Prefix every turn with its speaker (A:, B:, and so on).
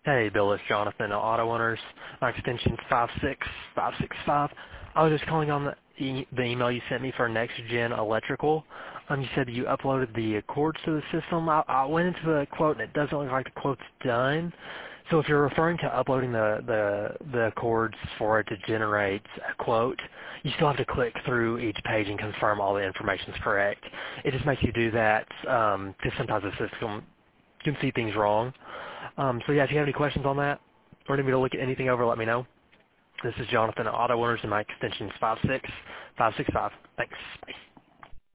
A: Hey, Bill, it's Jonathan at Auto Owners. My extension's 56565. I was just calling on the email you sent me for Next Gen Electrical. You said you uploaded the cords to the system. I went into the quote, and it doesn't look like the quote's done. So if you're referring to uploading the cords for it to generate a quote, you still have to click through each page and confirm all the information's correct. It just makes you do that because sometimes the system can see things wrong. So yeah, if you have any questions on that or need me to look at anything over, let me know. This is Jonathan at Auto Owners, and my extension is 56565. Thanks. Bye.